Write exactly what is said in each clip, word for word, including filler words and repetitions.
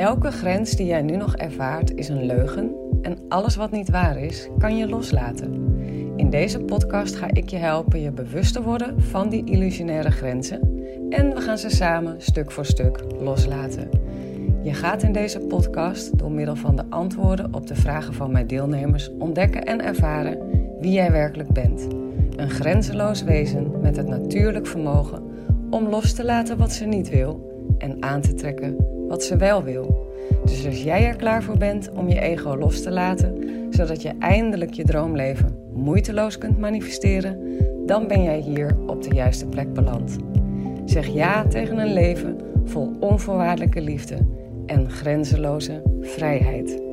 Elke grens die jij nu nog ervaart is een leugen en alles wat niet waar is, kan je loslaten. In deze podcast ga ik je helpen je bewust te worden van die illusionaire grenzen en we gaan ze samen stuk voor stuk loslaten. Je gaat in deze podcast door middel van de antwoorden op de vragen van mijn deelnemers ontdekken en ervaren wie jij werkelijk bent. Een grenzeloos wezen met het natuurlijk vermogen om los te laten wat ze niet wil en aan te trekken wat ze wel wil. Dus als jij er klaar voor bent om je ego los te laten, zodat je eindelijk je droomleven moeiteloos kunt manifesteren, dan ben jij hier op de juiste plek beland. Zeg ja tegen een leven vol onvoorwaardelijke liefde en grenzeloze vrijheid.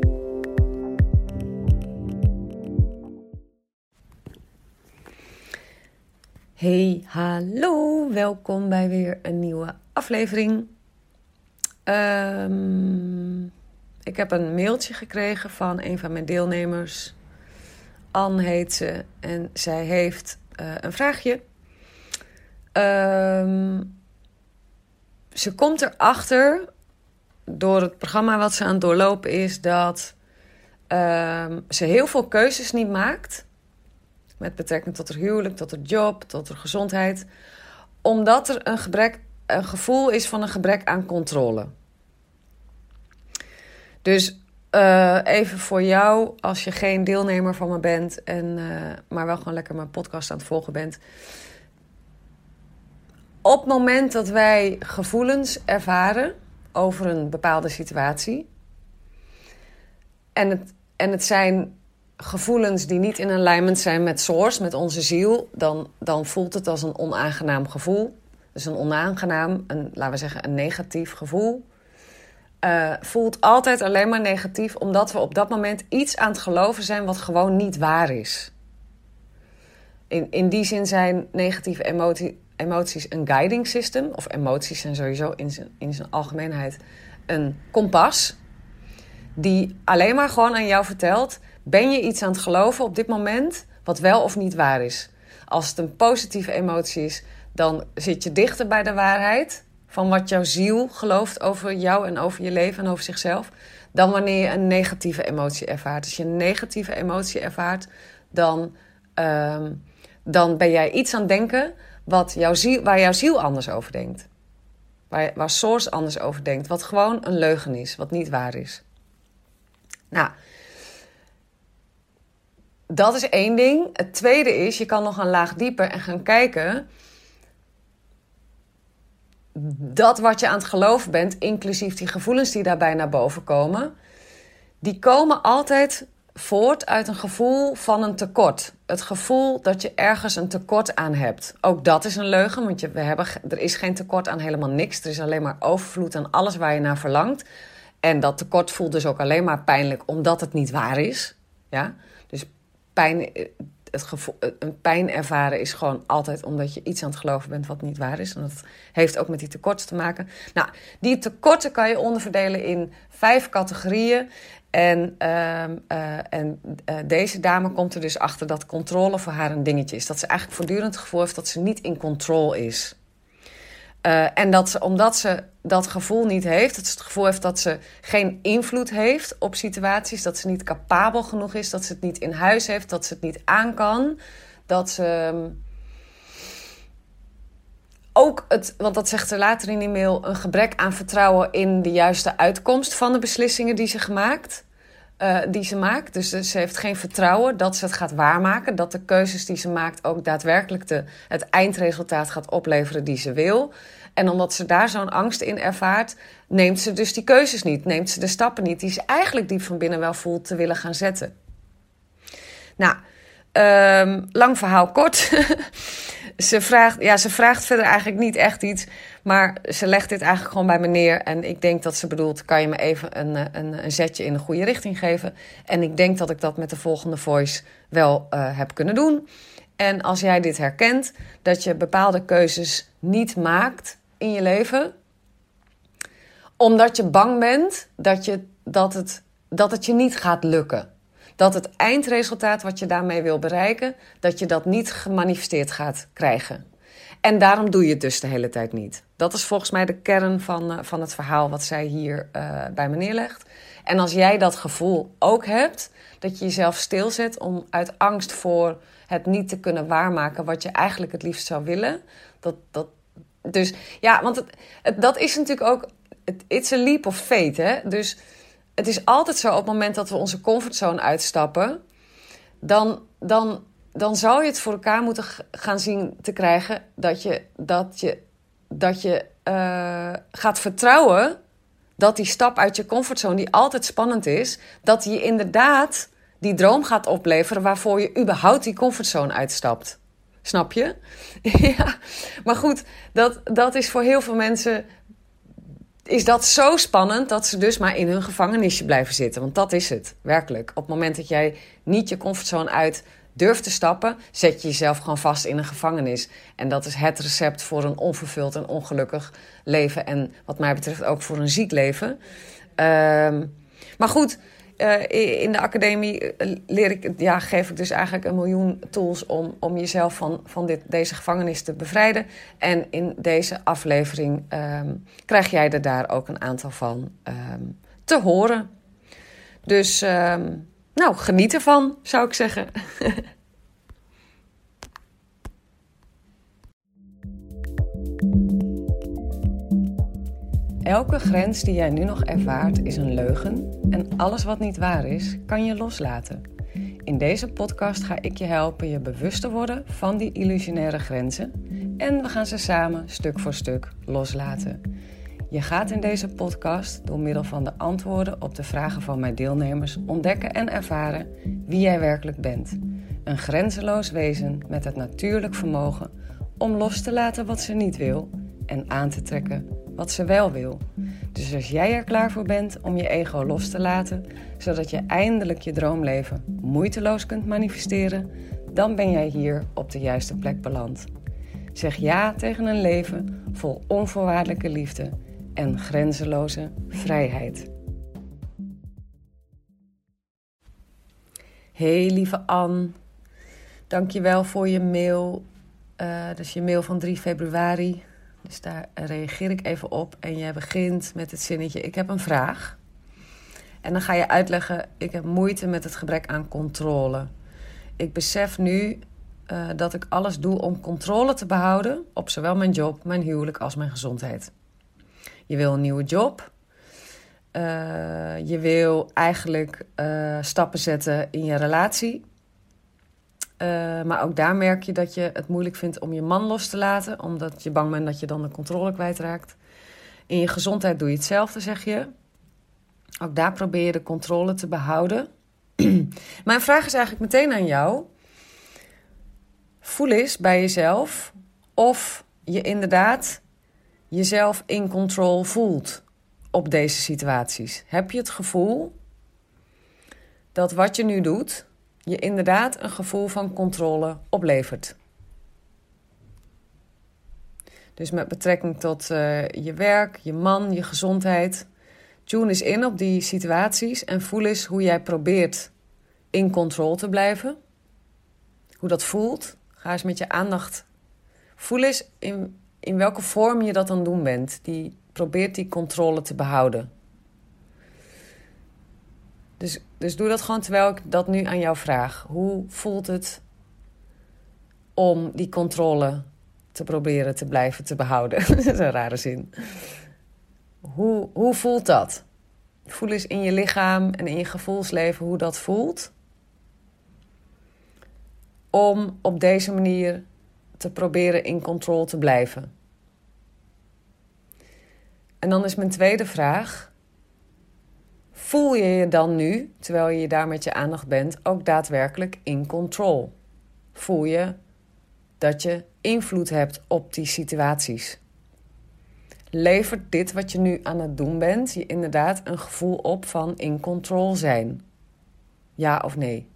Hey, hallo, welkom bij weer een nieuwe aflevering. Um, ik heb een mailtje gekregen van een van mijn deelnemers. Anne heet ze en zij heeft uh, een vraagje. Um, ze komt erachter door het programma wat ze aan het doorlopen is dat um, ze heel veel keuzes niet maakt. Met betrekking tot haar huwelijk, tot haar job, tot haar gezondheid. Omdat er een gebrek, een gevoel is van een gebrek aan controle. Dus uh, even voor jou, als je geen deelnemer van me bent, en, uh, maar wel gewoon lekker mijn podcast aan het volgen bent. Op het moment dat wij gevoelens ervaren over een bepaalde situatie. En het, en het zijn gevoelens die niet in alignment zijn met source, met onze ziel, dan, dan voelt het als een onaangenaam gevoel. Dus een onaangenaam, een, laten we zeggen een negatief gevoel. Uh, voelt altijd alleen maar negatief, omdat we op dat moment iets aan het geloven zijn wat gewoon niet waar is. In, in die zin zijn negatieve emotie, emoties een guiding system, of emoties zijn sowieso in zijn, in zijn algemeenheid een kompas, die alleen maar gewoon aan jou vertelt, ben je iets aan het geloven op dit moment wat wel of niet waar is. Als het een positieve emotie is, dan zit je dichter bij de waarheid van wat jouw ziel gelooft over jou en over je leven en over zichzelf, dan wanneer je een negatieve emotie ervaart. Als je een negatieve emotie ervaart, dan, um, dan ben jij iets aan het denken wat jouw ziel, waar jouw ziel anders over denkt. Waar, waar Source anders over denkt. Wat gewoon een leugen is, wat niet waar is. Nou, dat is één ding. Het tweede is, je kan nog een laag dieper en gaan kijken. Dat wat je aan het geloven bent, inclusief die gevoelens die daarbij naar boven komen, die komen altijd voort uit een gevoel van een tekort. Het gevoel dat je ergens een tekort aan hebt. Ook dat is een leugen, want je, we hebben, er is geen tekort aan helemaal niks. Er is alleen maar overvloed aan alles waar je naar verlangt. En dat tekort voelt dus ook alleen maar pijnlijk omdat het niet waar is. Ja? Dus pijn, het gevoel, een pijn ervaren is gewoon altijd omdat je iets aan het geloven bent wat niet waar is. En dat heeft ook met die tekorten te maken. Nou, die tekorten kan je onderverdelen in vijf categorieën. En, uh, uh, en uh, deze dame komt er dus achter dat controle voor haar een dingetje is. Dat ze eigenlijk voortdurend het gevoel heeft dat ze niet in control is. Uh, en dat ze, omdat ze dat gevoel niet heeft, dat ze het gevoel heeft dat ze geen invloed heeft op situaties, dat ze niet capabel genoeg is, dat ze het niet in huis heeft, dat ze het niet aan kan, dat ze um, ook het, want dat zegt ze later in die mail, een gebrek aan vertrouwen in de juiste uitkomst van de beslissingen die ze gemaakt, uh, die ze maakt. Dus ze heeft geen vertrouwen dat ze het gaat waarmaken, dat de keuzes die ze maakt ook daadwerkelijk de, het eindresultaat gaat opleveren die ze wil. En omdat ze daar zo'n angst in ervaart, neemt ze dus die keuzes niet. Neemt ze de stappen niet die ze eigenlijk diep van binnen wel voelt te willen gaan zetten. Nou, um, lang verhaal kort. ze, vraagt, ja, ze vraagt verder eigenlijk niet echt iets. Maar ze legt dit eigenlijk gewoon bij me neer. En ik denk dat ze bedoelt, kan je me even een, een, een zetje in de goede richting geven? En ik denk dat ik dat met de volgende voice wel uh, heb kunnen doen. En als jij dit herkent, dat je bepaalde keuzes niet maakt in je leven, omdat je bang bent dat, je, dat, het, dat het je niet gaat lukken. Dat het eindresultaat wat je daarmee wil bereiken, dat je dat niet gemanifesteerd gaat krijgen. En daarom doe je het dus de hele tijd niet. Dat is volgens mij de kern van, uh, van het verhaal wat zij hier uh, bij me neerlegt. En als jij dat gevoel ook hebt, dat je jezelf stilzet om uit angst voor het niet te kunnen waarmaken wat je eigenlijk het liefst zou willen. Dat, dat, dus ja, want het, het, dat is natuurlijk ook, het, it's a leap of fate, hè. Dus het is altijd zo, op het moment dat we onze comfortzone uitstappen, dan, dan, dan zou je het voor elkaar moeten gaan zien te krijgen dat je, dat je, dat je uh, gaat vertrouwen dat die stap uit je comfortzone, die altijd spannend is, dat die inderdaad die droom gaat opleveren waarvoor je überhaupt die comfortzone uitstapt. Snap je? Ja, maar goed, dat, dat is voor heel veel mensen, is dat zo spannend dat ze dus maar in hun gevangenisje blijven zitten. Want dat is het, werkelijk. Op het moment dat jij niet je comfortzone uit durft te stappen, zet je jezelf gewoon vast in een gevangenis. En dat is het recept voor een onvervuld en ongelukkig leven. En wat mij betreft ook voor een ziek leven. Um, maar goed, uh, in de academie leer ik, ja, geef ik dus eigenlijk een miljoen tools om, om jezelf van, van dit, deze gevangenis te bevrijden. En in deze aflevering um, krijg jij er daar ook een aantal van um, te horen. Dus um, nou, geniet ervan, zou ik zeggen. Elke grens die jij nu nog ervaart is een leugen en alles wat niet waar is, kan je loslaten. In deze podcast ga ik je helpen je bewust te worden van die illusionaire grenzen en we gaan ze samen stuk voor stuk loslaten. Je gaat in deze podcast door middel van de antwoorden op de vragen van mijn deelnemers ontdekken en ervaren wie jij werkelijk bent. Een grenzeloos wezen met het natuurlijk vermogen om los te laten wat ze niet wil en aan te trekken wat ze wel wil. Dus als jij er klaar voor bent om je ego los te laten, zodat je eindelijk je droomleven moeiteloos kunt manifesteren, dan ben jij hier op de juiste plek beland. Zeg ja tegen een leven vol onvoorwaardelijke liefde en grenzeloze vrijheid. Hey lieve Ann, dankjewel voor je mail. Uh, dat is je mail van drie februari. Dus daar reageer ik even op. En jij begint met het zinnetje: ik heb een vraag. En dan ga je uitleggen: ik heb moeite met het gebrek aan controle. Ik besef nu uh, dat ik alles doe om controle te behouden op zowel mijn job, mijn huwelijk als mijn gezondheid. Je wil een nieuwe job. Uh, je wil eigenlijk uh, stappen zetten in je relatie. Uh, maar ook daar merk je dat je het moeilijk vindt om je man los te laten, omdat je bang bent dat je dan de controle kwijtraakt. In je gezondheid doe je hetzelfde, zeg je. Ook daar probeer je de controle te behouden. Mijn vraag is eigenlijk meteen aan jou. Voel eens bij jezelf of je inderdaad jezelf in control voelt op deze situaties. Heb je het gevoel dat wat je nu doet je inderdaad een gevoel van controle oplevert? Dus met betrekking tot uh, je werk, je man, je gezondheid. Tune eens in op die situaties en voel eens hoe jij probeert in control te blijven. Hoe dat voelt. Ga eens met je aandacht. Voel eens in, in welke vorm je dat aan het doen bent. Die probeert die controle te behouden. Dus, dus doe dat gewoon terwijl ik dat nu aan jou vraag. Hoe voelt het om die controle te proberen te blijven te behouden? Dat is een rare zin. Hoe, hoe voelt dat? Voel eens in je lichaam en in je gevoelsleven hoe dat voelt. Om op deze manier te proberen in controle te blijven. En dan is mijn tweede vraag: voel je je dan nu, terwijl je daar met je aandacht bent, ook daadwerkelijk in control? Voel je dat je invloed hebt op die situaties? Levert dit wat je nu aan het doen bent je inderdaad een gevoel op van in control zijn? Ja of nee?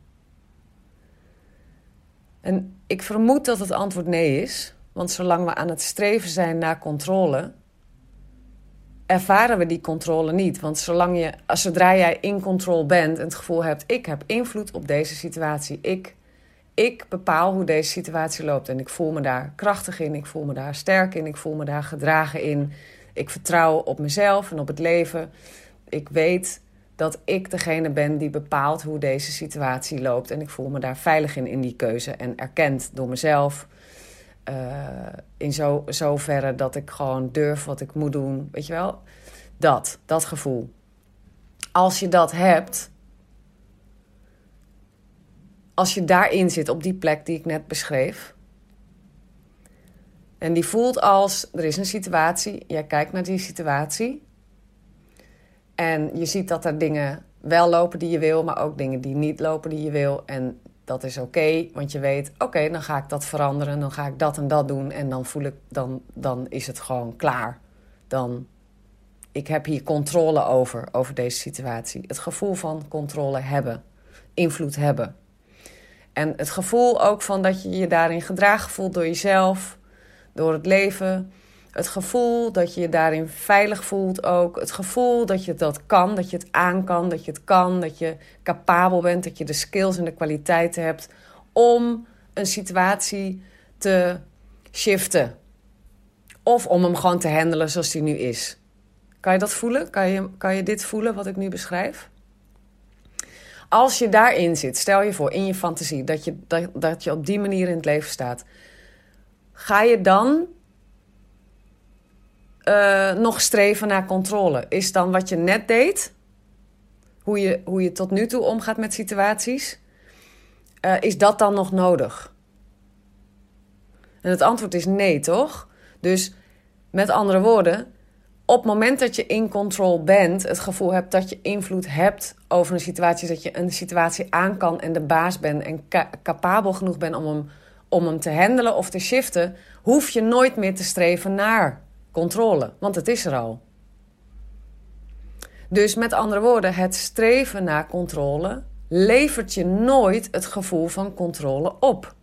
En ik vermoed dat het antwoord nee is, want zolang we aan het streven zijn naar controle, ervaren we die controle niet. Want zolang je, zodra jij in control bent en het gevoel hebt, ik heb invloed op deze situatie, ik, ik bepaal hoe deze situatie loopt. En ik voel me daar krachtig in, ik voel me daar sterk in, ik voel me daar gedragen in. Ik vertrouw op mezelf en op het leven. Ik weet dat ik degene ben die bepaalt hoe deze situatie loopt. En ik voel me daar veilig in, in die keuze. En erkend door mezelf. Uh, in zo, zoverre dat ik gewoon durf wat ik moet doen. Weet je wel? Dat, dat gevoel. Als je dat hebt, als je daarin zit, op die plek die ik net beschreef, en die voelt als, er is een situatie, jij kijkt naar die situatie, en je ziet dat er dingen wel lopen die je wil, maar ook dingen die niet lopen die je wil, en dat is oké, okay, want je weet, oké, okay, dan ga ik dat veranderen, dan ga ik dat en dat doen, en dan voel ik, dan, dan is het gewoon klaar. Dan, ik heb hier controle over, over deze situatie. Het gevoel van controle hebben, invloed hebben. En het gevoel ook van dat je je daarin gedragen voelt door jezelf, door het leven. Het gevoel dat je je daarin veilig voelt ook. Het gevoel dat je dat kan, dat je het aan kan, dat je het kan, dat je capabel bent, dat je de skills en de kwaliteiten hebt om een situatie te shiften. Of om hem gewoon te handelen zoals die nu is. Kan je dat voelen? Kan je, kan je dit voelen wat ik nu beschrijf? Als je daarin zit, stel je voor in je fantasie dat je, dat, dat je op die manier in het leven staat. Ga je dan uh, nog streven naar controle? Is dan wat je net deed, hoe je, hoe je tot nu toe omgaat met situaties, uh, is dat dan nog nodig? En het antwoord is nee, toch? Dus met andere woorden, op het moment dat je in control bent, het gevoel hebt dat je invloed hebt over een situatie, dat je een situatie aan kan en de baas bent en ka- capabel genoeg bent om hem, om hem te handelen of te shiften, hoef je nooit meer te streven naar controle, want het is er al. Dus met andere woorden, het streven naar controle levert je nooit het gevoel van controle op.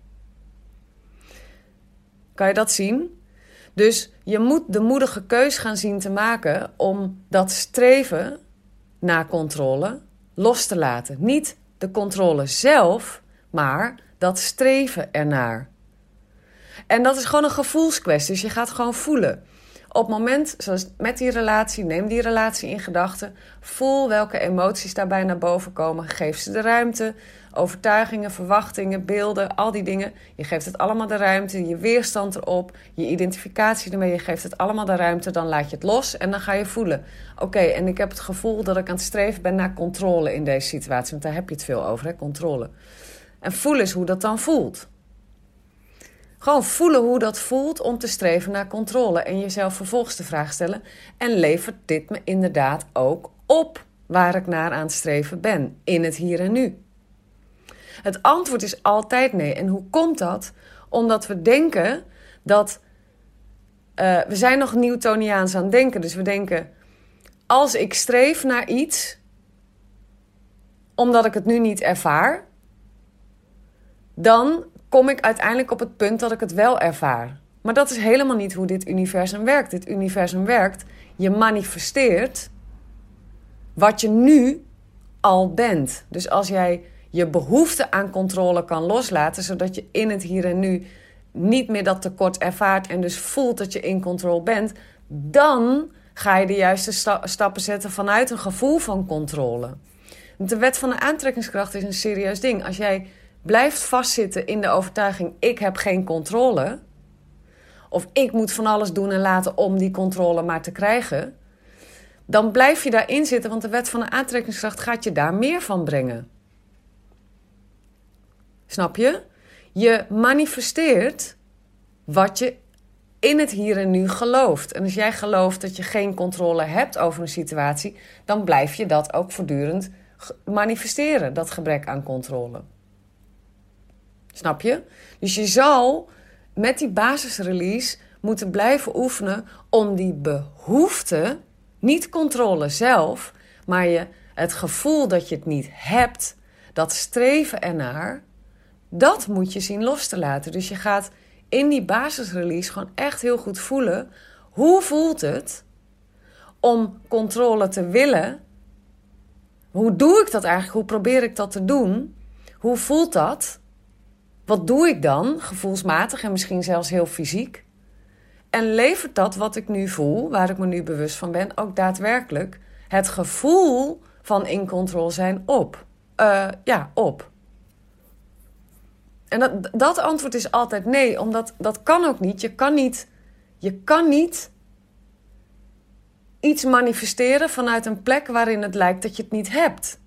Kan je dat zien? Dus je moet de moedige keus gaan zien te maken om dat streven naar controle los te laten. Niet de controle zelf, maar dat streven ernaar. En dat is gewoon een gevoelskwestie, dus je gaat gewoon voelen. Op het moment, zoals met die relatie, neem die relatie in gedachten. Voel welke emoties daarbij naar boven komen. Geef ze de ruimte. Overtuigingen, verwachtingen, beelden, al die dingen. Je geeft het allemaal de ruimte. Je weerstand erop. Je identificatie ermee. Je geeft het allemaal de ruimte. Dan laat je het los en dan ga je voelen. Oké, okay, en ik heb het gevoel dat ik aan het streven ben naar controle in deze situatie. Want daar heb je het veel over, hè? Controle. En voel eens hoe dat dan voelt. Gewoon voelen hoe dat voelt om te streven naar controle. En jezelf vervolgens de vraag stellen. En levert dit me inderdaad ook op waar ik naar aan het streven ben? In het hier en nu. Het antwoord is altijd nee. En hoe komt dat? Omdat we denken dat... Uh, we zijn nog Newtoniaans aan het denken. Dus we denken, als ik streef naar iets, omdat ik het nu niet ervaar, dan kom ik uiteindelijk op het punt dat ik het wel ervaar. Maar dat is helemaal niet hoe dit universum werkt. Dit universum werkt, je manifesteert wat je nu al bent. Dus als jij je behoefte aan controle kan loslaten, zodat je in het hier en nu niet meer dat tekort ervaart en dus voelt dat je in controle bent, dan ga je de juiste sta- stappen zetten vanuit een gevoel van controle. Want de wet van de aantrekkingskracht is een serieus ding. Als jij blijft vastzitten in de overtuiging, ik heb geen controle, of ik moet van alles doen en laten om die controle maar te krijgen, dan blijf je daarin zitten, want de wet van de aantrekkingskracht gaat je daar meer van brengen. Snap je? Je manifesteert wat je in het hier en nu gelooft. En als jij gelooft dat je geen controle hebt over een situatie, dan blijf je dat ook voortdurend manifesteren, dat gebrek aan controle. Snap je? Dus je zal met die basisrelease moeten blijven oefenen om die behoefte, niet controle zelf, maar je, het gevoel dat je het niet hebt, dat streven ernaar, dat moet je zien los te laten. Dus je gaat in die basisrelease gewoon echt heel goed voelen, hoe voelt het om controle te willen? Hoe doe ik dat eigenlijk? Hoe probeer ik dat te doen? Hoe voelt dat? Wat doe ik dan, gevoelsmatig en misschien zelfs heel fysiek? En levert dat wat ik nu voel, waar ik me nu bewust van ben, ook daadwerkelijk het gevoel van in control zijn op? Uh, ja, op. En dat, dat antwoord is altijd nee, omdat dat kan ook niet. Je kan niet, je kan niet iets manifesteren vanuit een plek waarin het lijkt dat je het niet hebt.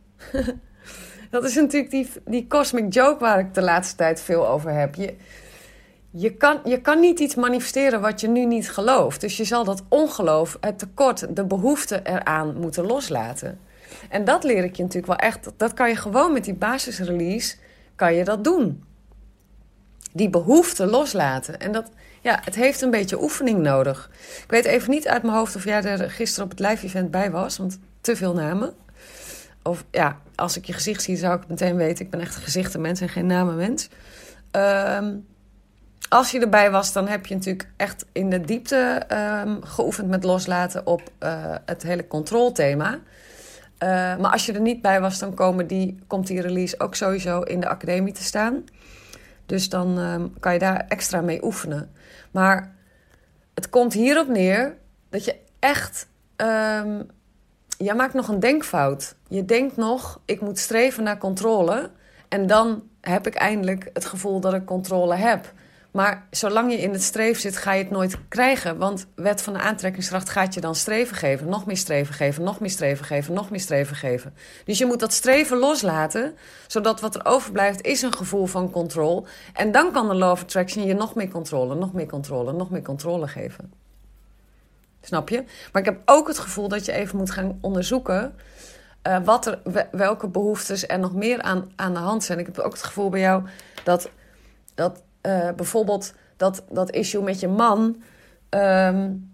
Dat is natuurlijk die, die cosmic joke waar ik de laatste tijd veel over heb. Je, je, kan, je kan niet iets manifesteren wat je nu niet gelooft. Dus je zal dat ongeloof, het tekort, de behoefte eraan moeten loslaten. En dat leer ik je natuurlijk wel echt. Dat kan je gewoon met die basisrelease, kan je dat doen. Die behoefte loslaten. En dat, ja, het heeft een beetje oefening nodig. Ik weet even niet uit mijn hoofd of jij er gisteren op het live event bij was. Want te veel namen. Of ja, als ik je gezicht zie, zou ik het meteen weten. Ik ben echt een gezichtenmens en geen namenmens. Um, als je erbij was, dan heb je natuurlijk echt in de diepte um, geoefend met loslaten op uh, het hele controlthema. Uh, maar als je er niet bij was, dan komen die, komt die release ook sowieso in de academie te staan. Dus dan um, kan je daar extra mee oefenen. Maar het komt hierop neer dat je echt... Um, jij maakt nog een denkfout. Je denkt nog, ik moet streven naar controle. En dan heb ik eindelijk het gevoel dat ik controle heb. Maar zolang je in het streven zit, ga je het nooit krijgen. Want wet van de aantrekkingskracht gaat je dan streven geven. Nog meer streven geven, nog meer streven geven, nog meer streven geven. Dus je moet dat streven loslaten. Zodat wat er overblijft is een gevoel van controle. En dan kan de law of attraction je nog meer controle, nog meer controle, nog meer controle geven. Snap je? Maar ik heb ook het gevoel dat je even moet gaan onderzoeken... Uh, wat er, welke behoeftes er nog meer aan, aan de hand zijn. Ik heb ook het gevoel bij jou dat... dat Uh, bijvoorbeeld dat, dat issue met je man. Um,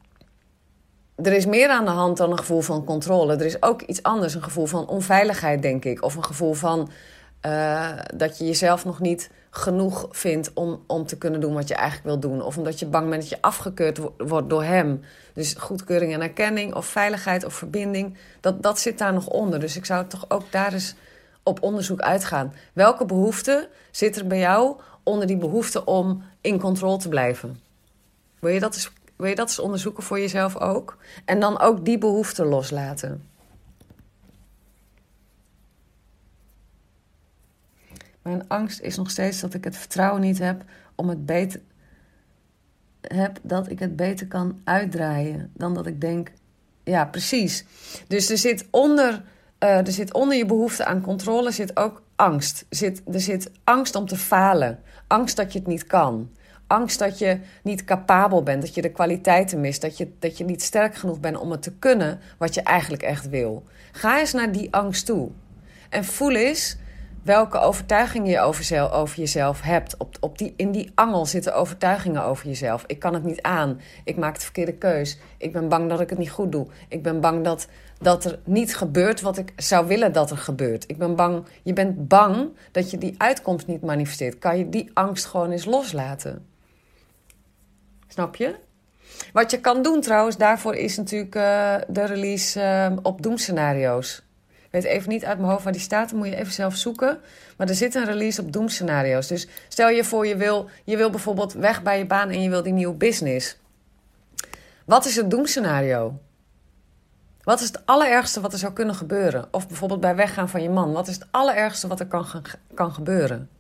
er is meer aan de hand dan een gevoel van controle. Er is ook iets anders, een gevoel van onveiligheid, denk ik. Of een gevoel van uh, dat je jezelf nog niet genoeg vindt om, om te kunnen doen wat je eigenlijk wil doen. Of omdat je bang bent dat je afgekeurd wo- wordt door hem. Dus goedkeuring en erkenning of veiligheid of verbinding. Dat, dat zit daar nog onder. Dus ik zou toch ook daar eens op onderzoek uitgaan. Welke behoefte zit er bij jou onder die behoefte om in controle te blijven? Wil je dat eens, wil je dat eens onderzoeken voor jezelf ook? En dan ook die behoefte loslaten. Mijn angst is nog steeds dat ik het vertrouwen niet heb om het beter heb dat ik het beter kan uitdraaien dan dat ik denk. Ja, precies. Dus er zit onder, uh, er zit onder je behoefte aan controle zit ook angst. Er zit, er zit angst om te falen. Angst dat je het niet kan. Angst dat je niet capabel bent. Dat je de kwaliteiten mist. Dat je, dat je niet sterk genoeg bent om het te kunnen wat je eigenlijk echt wil. Ga eens naar die angst toe. En voel eens welke overtuigingen je over, zel, over jezelf hebt. Op, op die, in die angel zitten overtuigingen over jezelf. Ik kan het niet aan. Ik maak de verkeerde keus. Ik ben bang dat ik het niet goed doe. Ik ben bang dat, dat er niet gebeurt wat ik zou willen dat er gebeurt. Ik ben bang, je bent bang dat je die uitkomst niet manifesteert. Kan je die angst gewoon eens loslaten? Snap je? Wat je kan doen trouwens, daarvoor is natuurlijk uh, de release uh, op doemscenario's. Ik weet even niet uit mijn hoofd waar die staat, dan moet je even zelf zoeken. Maar er zit een release op doemscenario's. Dus stel je voor, je wil, je wil bijvoorbeeld weg bij je baan en je wil die nieuwe business. Wat is het doemscenario? Wat is het allerergste wat er zou kunnen gebeuren? Of bijvoorbeeld bij weggaan van je man. Wat is het allerergste wat er kan, kan gebeuren?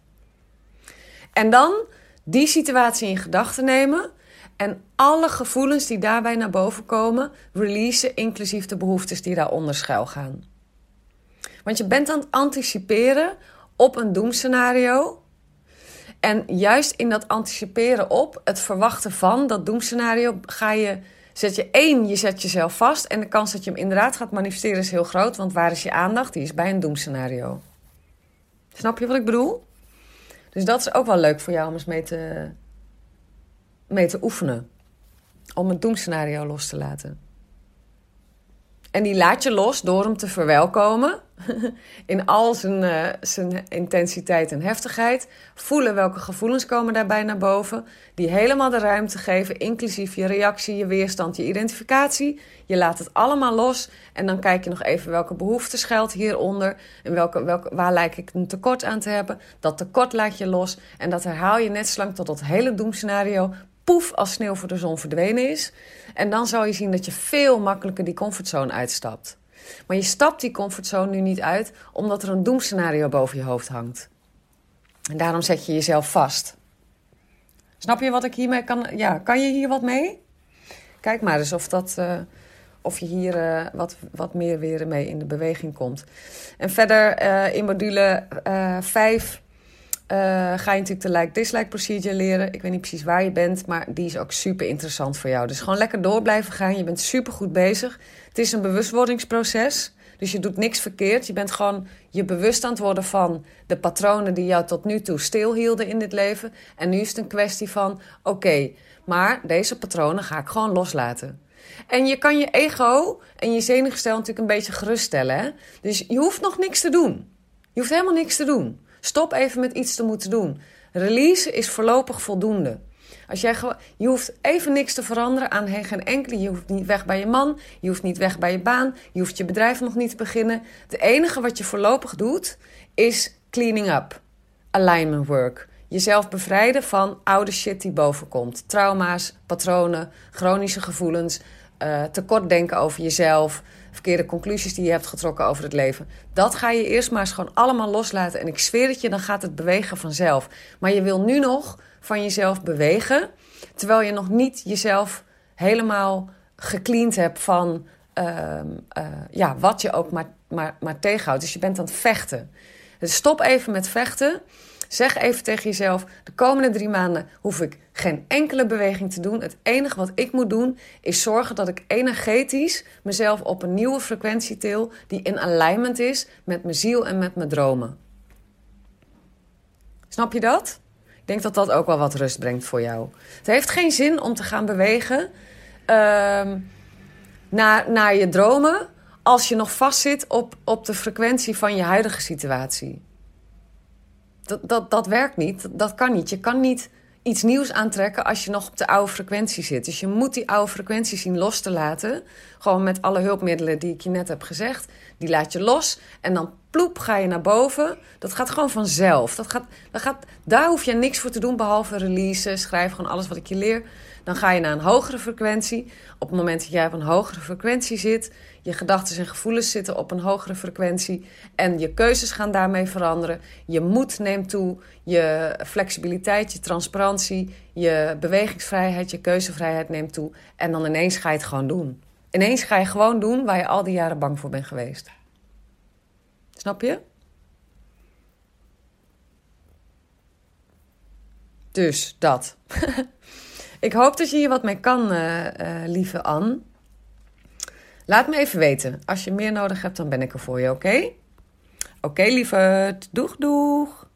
En dan die situatie in gedachten nemen en alle gevoelens die daarbij naar boven komen, releasen, inclusief de behoeftes die daaronder schuil gaan. Want je bent aan het anticiperen op een doemscenario. En juist in dat anticiperen op, het verwachten van dat doemscenario, ga je, zet je één, je zet jezelf vast. En de kans dat je hem inderdaad gaat manifesteren is heel groot. Want waar is je aandacht? Die is bij een doemscenario. Snap je wat ik bedoel? Dus dat is ook wel leuk voor jou om eens mee te, mee te oefenen. Om het doemscenario los te laten. En die laat je los door hem te verwelkomen. in al zijn, uh, zijn intensiteit en heftigheid. Voelen welke gevoelens komen daarbij naar boven. Die helemaal de ruimte geven, inclusief je reactie, je weerstand, je identificatie. Je laat het allemaal los en dan kijk je nog even welke behoefte schuilt hieronder. En welke, welke, waar lijkt ik een tekort aan te hebben. Dat tekort laat je los en dat herhaal je net zolang tot dat hele doemscenario poef als sneeuw voor de zon verdwenen is. En dan zal je zien dat je veel makkelijker die comfortzone uitstapt. Maar je stapt die comfortzone nu niet uit omdat er een doemscenario boven je hoofd hangt. En daarom zet je jezelf vast. Snap je wat ik hiermee kan? Ja, kan je hier wat mee? Kijk maar eens of, dat, uh, of je hier uh, wat, wat meer weer mee in de beweging komt. En verder uh, in module uh, vijf uh, ga je natuurlijk de like-dislike procedure leren. Ik weet niet precies waar je bent, maar die is ook super interessant voor jou. Dus gewoon lekker door blijven gaan. Je bent super goed bezig. Het is een bewustwordingsproces. Dus je doet niks verkeerd. Je bent gewoon je bewust aan het worden van de patronen die jou tot nu toe stilhielden in dit leven. En nu is het een kwestie van, oké, okay, maar deze patronen ga ik gewoon loslaten. En je kan je ego en je zenuwgestel natuurlijk een beetje geruststellen. Hè? Dus je hoeft nog niks te doen. Je hoeft helemaal niks te doen. Stop even met iets te moeten doen. Release is voorlopig voldoende. Als jij gewoon, je hoeft even niks te veranderen aan geen enkele. Je hoeft niet weg bij je man. Je hoeft niet weg bij je baan. Je hoeft je bedrijf nog niet te beginnen. Het enige wat je voorlopig doet is cleaning up. Alignment work. Jezelf bevrijden van oude shit die bovenkomt. Trauma's, patronen, chronische gevoelens. Uh, tekortdenken over jezelf. Verkeerde conclusies die je hebt getrokken over het leven. Dat ga je eerst maar eens gewoon allemaal loslaten. En ik zweer het je, dan gaat het bewegen vanzelf. Maar je wil nu nog van jezelf bewegen, terwijl je nog niet jezelf helemaal gecleand hebt van uh, uh, ja, wat je ook maar, maar, maar tegenhoudt. Dus je bent aan het vechten. Dus stop even met vechten. Zeg even tegen jezelf, de komende drie maanden hoef ik geen enkele beweging te doen. Het enige wat ik moet doen is zorgen dat ik energetisch mezelf op een nieuwe frequentie til die in alignment is met mijn ziel en met mijn dromen. Snap je dat? Ik denk dat dat ook wel wat rust brengt voor jou. Het heeft geen zin om te gaan bewegen uh, naar, naar je dromen als je nog vastzit op, op de frequentie van je huidige situatie. Dat, dat, dat werkt niet, dat, dat kan niet. Je kan niet iets nieuws aantrekken als je nog op de oude frequentie zit. Dus je moet die oude frequentie zien los te laten. Gewoon met alle hulpmiddelen die ik je net heb gezegd. Die laat je los en dan ploep ga je naar boven. Dat gaat gewoon vanzelf. Dat gaat, dat gaat, daar hoef je niks voor te doen behalve releasen. Schrijf gewoon alles wat ik je leer. Dan ga je naar een hogere frequentie. Op het moment dat jij op een hogere frequentie zit, je gedachten en gevoelens zitten op een hogere frequentie en je keuzes gaan daarmee veranderen. Je moed neemt toe, je flexibiliteit, je transparantie, je bewegingsvrijheid, je keuzevrijheid neemt toe. En dan ineens ga je het gewoon doen. Ineens ga je gewoon doen waar je al die jaren bang voor bent geweest. Snap je? Dus dat. Ik hoop dat je hier wat mee kan, uh, uh, lieve Anne. Laat me even weten. Als je meer nodig hebt, dan ben ik er voor je, oké? Okay? Oké, okay, lieverd. Doeg, doeg.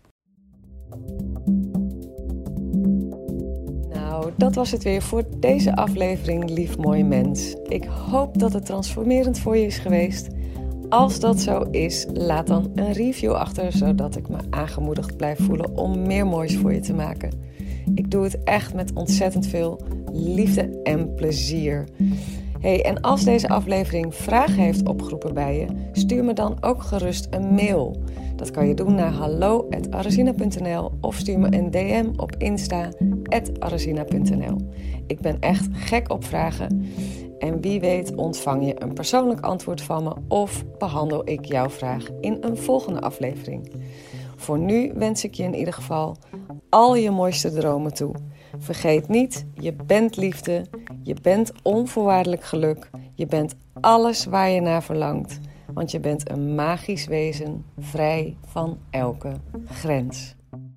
Nou, dat was het weer voor deze aflevering, lief mooi mens. Ik hoop dat het transformerend voor je is geweest. Als dat zo is, laat dan een review achter, zodat ik me aangemoedigd blijf voelen om meer moois voor je te maken. Ik doe het echt met ontzettend veel liefde en plezier. Hey, en als deze aflevering vragen heeft opgeroepen bij je, stuur me dan ook gerust een mail. Dat kan je doen naar hallo at arazina punt n l of stuur me een D M op Insta at arazina punt n l. Ik ben echt gek op vragen. En wie weet ontvang je een persoonlijk antwoord van me of behandel ik jouw vraag in een volgende aflevering. Voor nu wens ik je in ieder geval al je mooiste dromen toe. Vergeet niet, je bent liefde, je bent onvoorwaardelijk geluk, je bent alles waar je naar verlangt. Want je bent een magisch wezen, vrij van elke grens.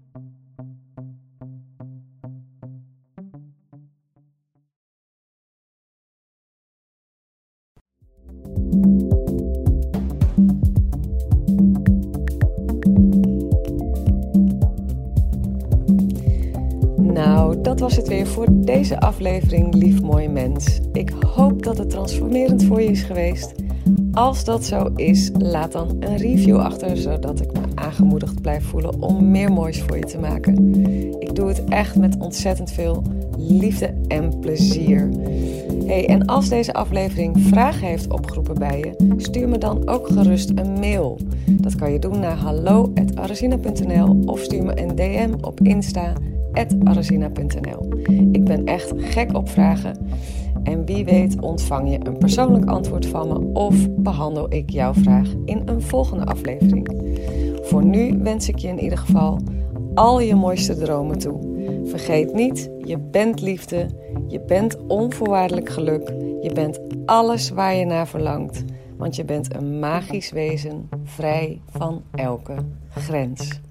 Nou, dat was het weer voor deze aflevering, lief mooi mens. Ik hoop dat het transformerend voor je is geweest. als dat zo is, laat dan een review achter, zodat ik me aangemoedigd blijf voelen om meer moois voor je te maken. Ik doe het echt met ontzettend veel liefde en plezier. Hey, en als deze aflevering vragen heeft opgeroepen bij je, stuur me dan ook gerust een mail. Dat kan je doen naar hallo at arazina punt n l of stuur me een D M op Insta at arazina punt n l. Ik ben echt gek op vragen. En wie weet ontvang je een persoonlijk antwoord van me of behandel ik jouw vraag in een volgende aflevering. Voor nu wens ik je in ieder geval al je mooiste dromen toe. Vergeet niet, je bent liefde, je bent onvoorwaardelijk geluk, je bent alles waar je naar verlangt. Want je bent een magisch wezen, vrij van elke grens.